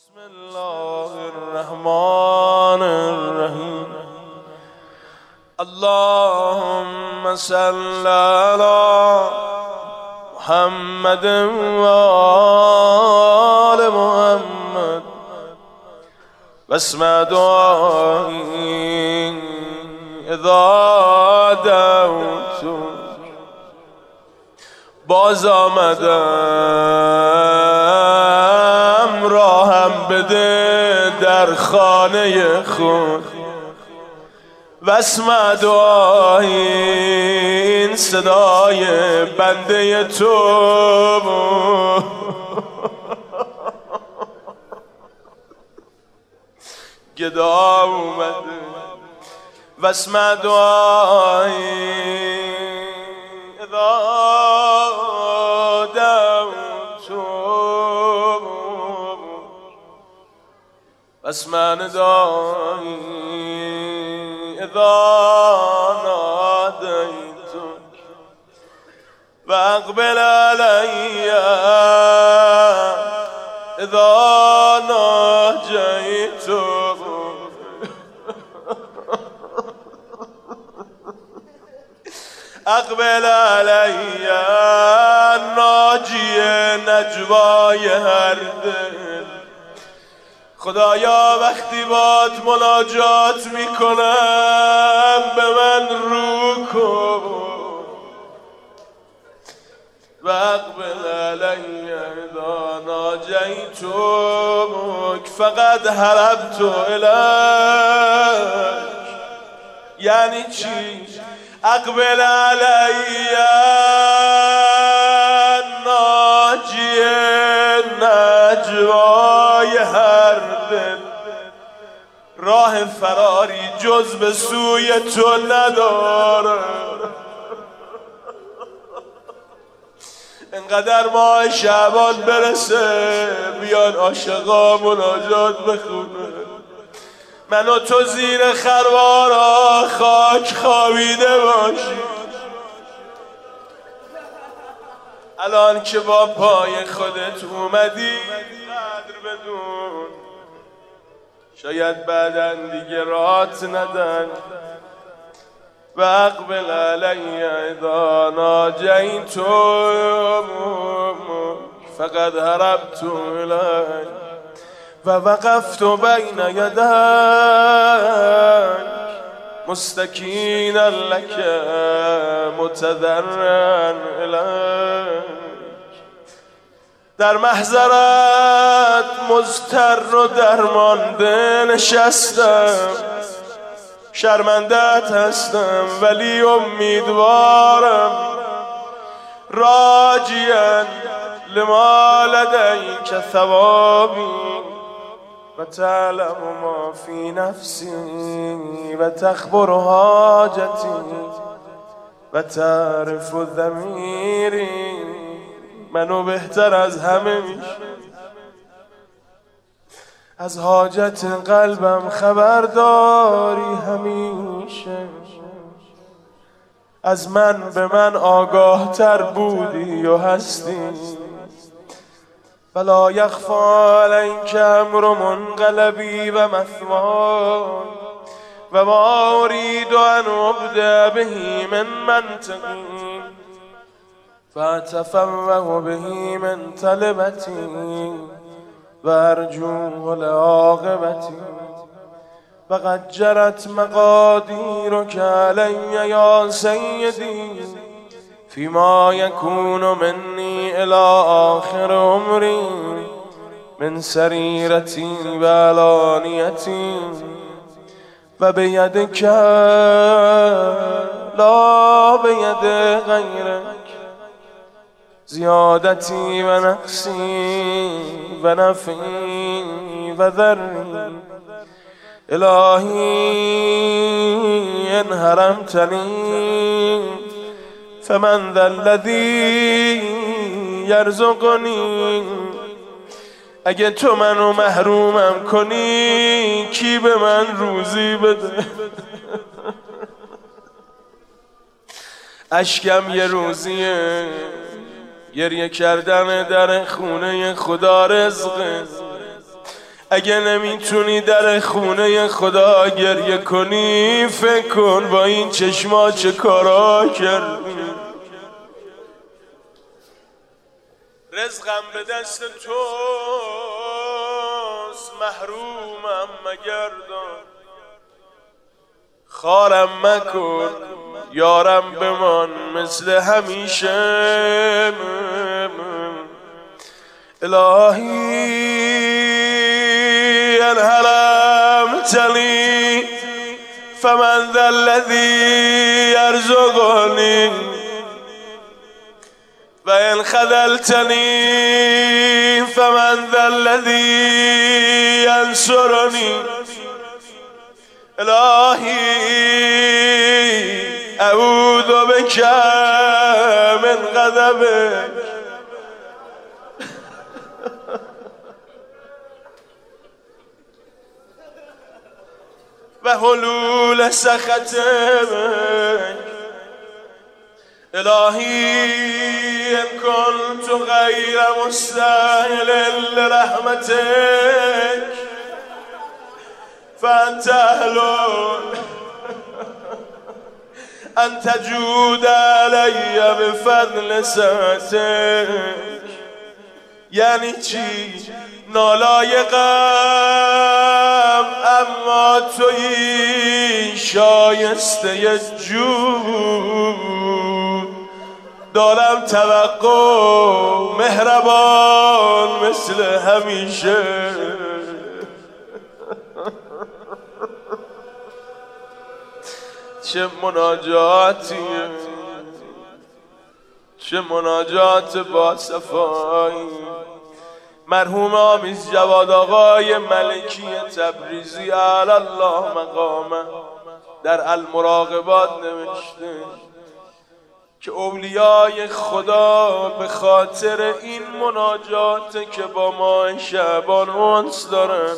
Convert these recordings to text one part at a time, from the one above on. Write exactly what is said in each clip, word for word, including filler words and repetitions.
بسم الله الرحمن الرحیم اللهم صل على محمد و آل محمد واسمع دعایی اذا دعوت باز آمدم راهم بده در خانه خود واسمع دعایی این صدای بنده تو گدا اومده واسمع دعایی اذا واسمع ندایی اذا نادیتک و اقبل علی اذا ناجیتک اقبل علی ناجی نجوای هر دل خدایا وقتی بات مناجات میکنم به من رو کن و اقبل علی اذا ناجیتک فقد هربت الیک. یعنی چی؟ اقبل علی ناجی نجوای هر دل راه فراری جز به سوی تو نداره. انقدر ماه شعبان برسه بیان عاشقا مناجات بخونه من و تو زیر خروارا خاک خوابیده باشی. الان که با پای خودت اومدی قدر بدون شاید بعدن دیگه رات ندن و اقبل علی اذا ناجیتک فقد هربت الیک و وقفت بین یدیک مستکینا لک متضرعا الیک. در محضرت مضطر و درمانده نشستم شرمنده‌ات هستم ولی امیدوارم راجیا لما لدیک ثوابی و تعلم ما فی نفسی و تخبر حاجتی و تعرف ضمیری. منو بهتر از همه میشه از حاجت قلبم خبرداری همیشه از من به من آگاه تر بودی و هستی فلا یخفی علیک امر منقلبی و مثوای و ما ارید ان ابدأ به من منطقی فاتفوه به من طلبتی و ارجو لعاقبتی فقد جرت مقادیرک علی یا سیدی فیما یکون منی الی آخر عمری من سریرتی و علانیتی و بیدک لا بید غیرک زیادتی و نقصی و نفعی و ضری. الهی ان حرمتنی فمن ذا الذی یرزقنی. اگه تو منو محرومم کنی کی به من روزی بده؟ اشکم یه روزیه گریه کردن در خونه خدا رزقه. اگه نمیتونی در خونه خدا گریه کنی، فکر کن با این چشما چه کارا کردی. رزقم به دست توست، محرومم مگردان. خارم مکن، یارم بمان مثل همیشه. الهی ان حرمتنی فمن ذا الذی یرزقنی و ان خذلتنی فمن ذا الذی ینصرنی. الهی اعوذ بک من غضبک و حلول سخطك. الهی ان كنت غیر مستاهل لرحمتك فانت اهل ان تجود علی بفضل سعتك. یعنی چی؟ نالایقم اما تویی شایسته جود. دارم توقع مهربان مثل همیشه. چه مناجاتیه، چه مناجات با صفایی. مرحوم آمیز جواد آقای ملکی تبریزی علی الله مقامه در المراقبات نوشته که اولیای خدا به خاطر این مناجات که با ماه شعبان انس دارن،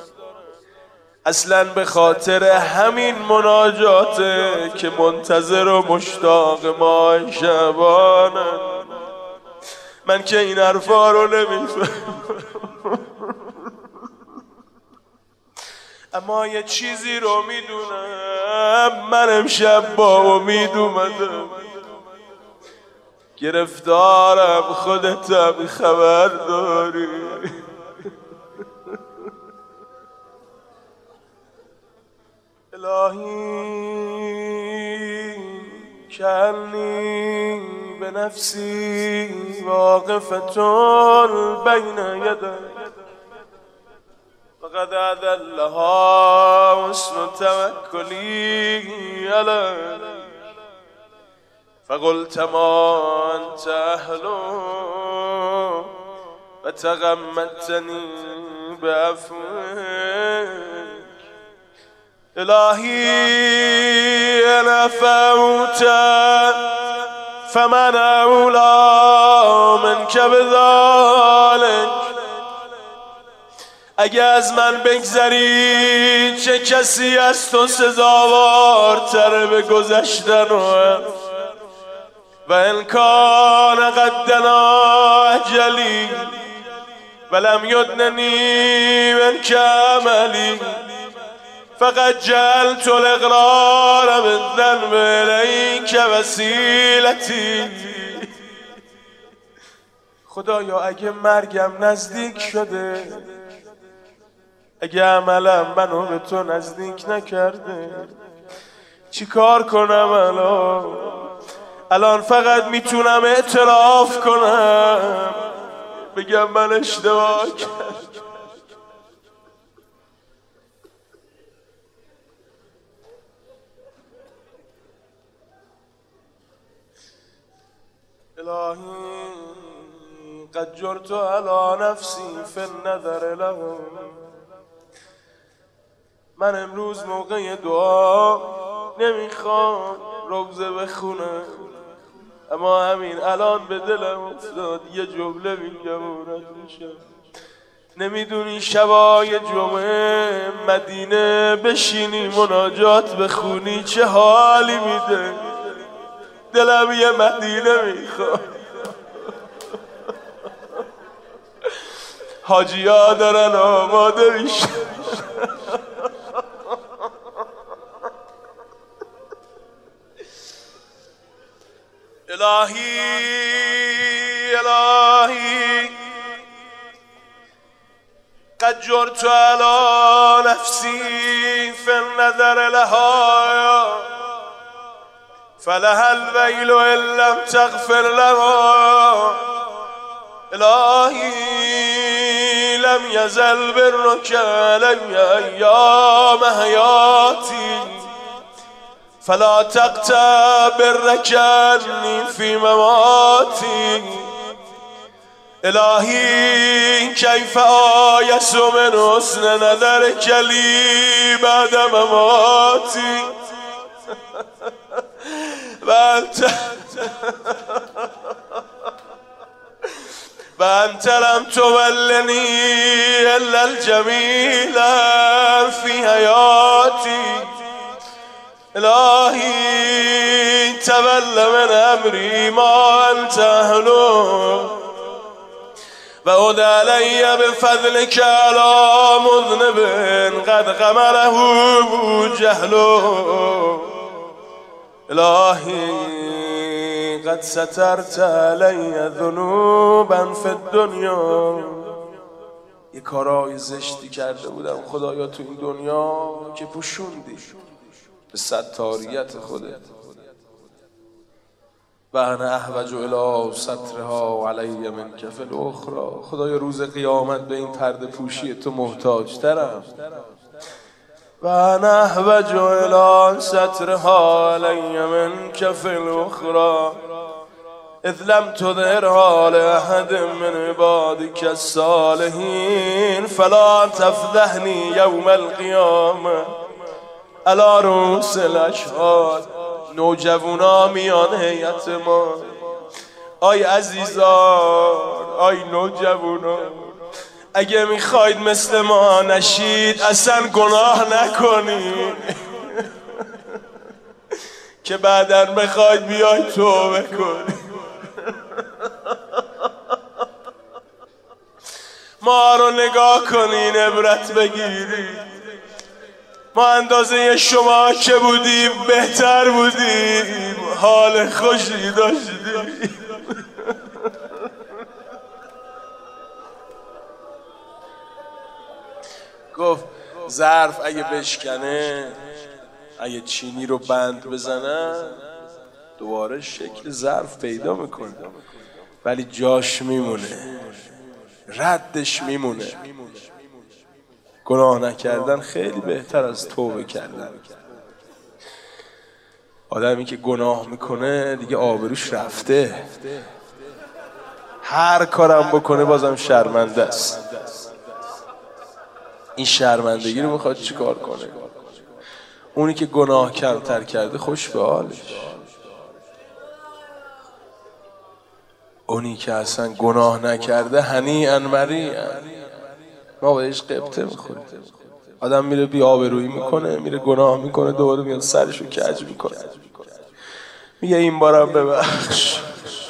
اصلا به خاطر همین مناجاته که منتظر و مشتاق ماه شعبانن. من که این حرفا رو نمیفهم، اما یه چیزی رو میدونم. من امشب با امید اومدم، گرفتارم، خودتم خبر داری. الهی کعنی به نفسی واقفتون بین یدک وقد اذلها حسن توکلی علیک فقلت ما انت اهله و تغمدتنی بعفوک. الهی ان عفوت فمن اولی منک بذلک. اگه از من بگذری چه کسی از تو سزاوارتر به گذشتن و ان کان قدنا اجلی ولم یدننی منک عملی فقط جعلت الاقرار بالذنب الیک وسیلتی. خدایا اگه مرگم نزدیک شده، اگه عملم منو به تو نزدیک نکرده، چی کار کنم الان؟ الان فقط میتونم اعتراف کنم، بگم من اشتباه کردم. الهی قد جرت على نفسی فی النظر لهم. من امروز موقع دعا نمیخوام روزه بخونم، اما همین الان به دلم افتاد یه جمله میگم و رد میشم. نمیدونی شبای جمعه مدینه بشینی مناجات بخونی چه حالی میده؟ دلم یه مدینه میخواد. حاجی‌ها دارن آماده میشن. الهی الهی قد جرت على نفسي في النذر لها فلها الويل إن لم تغفر لها. الهي لم يزل برك علي أيام حياتي فلا تقطع برك عني في مماتي. الهي كيف آيس من حسن نظرك لي بعد مماتي وأنت وأنت لم تولني إلا الجميل في حياتي. الهي تول من أمري ما أنت أهله وعد علي بفضلك على مذنب قد غمره جهله. الهي قد سترت علي ذنوبا في الدنيا. یه کارهای زشتی کرده بودم خدایا تو این دنیا که پوشوندی به ستاریت خودت. و انا احوج الی سترها علی من کف الاخرى. خدایا روز قیامت به این پرده پوشی تو محتاج ترم. و انا احوج الی سترها علی من کف الاخرى اذ لم تظهرها لأحد من عبادك الصالحين فلا تفضحني يوم القيامة على رؤوس الاشهاد. نوجوانا میان هیئت ما، آی عزیزان، آی نوجوانا، اگه میخواید مثل ما نشید اصلا گناه نکنید که بعداً بخواید بیاید توبه کنید. ما رو نگاه کنین، عبرت بگیرید. ما اندازه شما که بودیم بهتر بودیم، حال خوشی داشتیم. گفت ظرف اگه بشکنه، اگه چینی رو بند بزنن دوباره شکل ظرف پیدا میکنه، ولی جاش میمونه، ردش میمونه. گناه نکردن خیلی بهتر از توبه کردن. آدمی که گناه میکنه دیگه آبروش رفته، هر کارم بکنه بازم شرمنده است. این شرمندگی رو میخواد چی کار کنه؟ اونی که گناه کمتر کرده خوش به حالش، اونی که اصلا گناه نکرده هنیئا مریئا. ما بهش قبطه میخوریم. آدم میره بی آبرویی میکنه، میره گناه میکنه، دوباره میاد سرشو کج میکنه، میگه این بارم ببخش،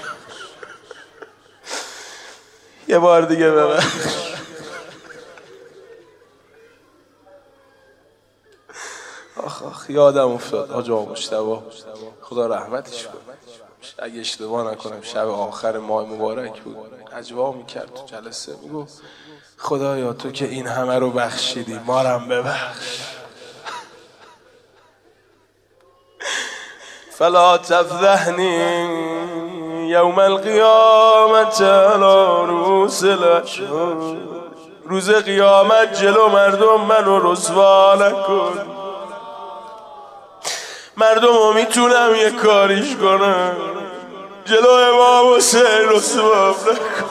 یه بار دیگه ببخش. آخ آخ یادم افتاد حاج آقا مجتبی، خدا رحمتش کنه، اگه اشتباه نکنم شب آخر ماه مبارک بود، اجوا میکرد تو جلسه، میگو خدایا تو که این همه رو بخشیدی ما رو هم ببخش. فلا تفضحنی یوم القیامت علی رؤوس الاشهاد. روز قیامت جلو مردم منو رسوا نکن. مردم رو میتونم یه کاریش کنم، جلو امام حسین رسوا نکن.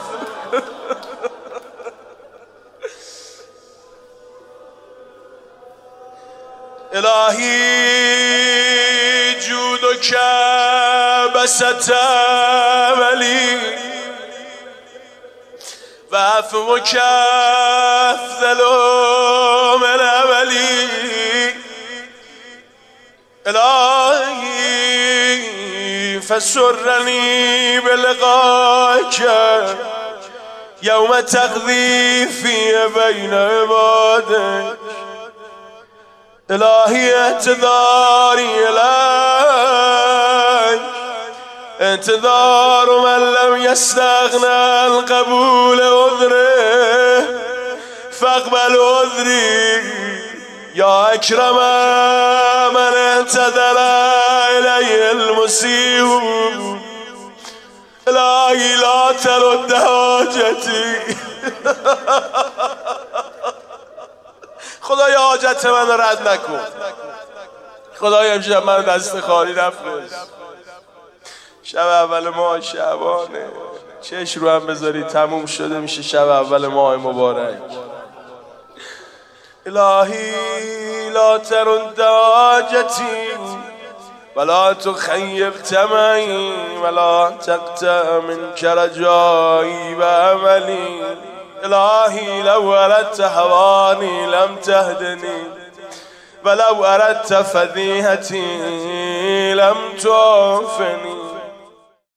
الهی جودک بسط ولی و عفوک افضل من اولی. الهی فسرنی بلقائک يوم تقضي في بين عبادك إلهي اعتذاري إليك انتظار من لم يستغنى القبول عذره فاقبل عذري يا أكرم من اعتذر إليه المسيء إلهي لا ترد حاجتي خدای حاجت من رد نکن خدای امشب من دست خالی نفرست شب اول ماه شعبانه چش رو هم بذاری تموم شده میشه شب اول ماه مبارک الهی لا ترد حاجتي ولا تخيب تمعي ولا تقطع منك رجائي وأملي إلهي لو أردت هواني لم تهدني ولو أردت فضيحتي لم تعفني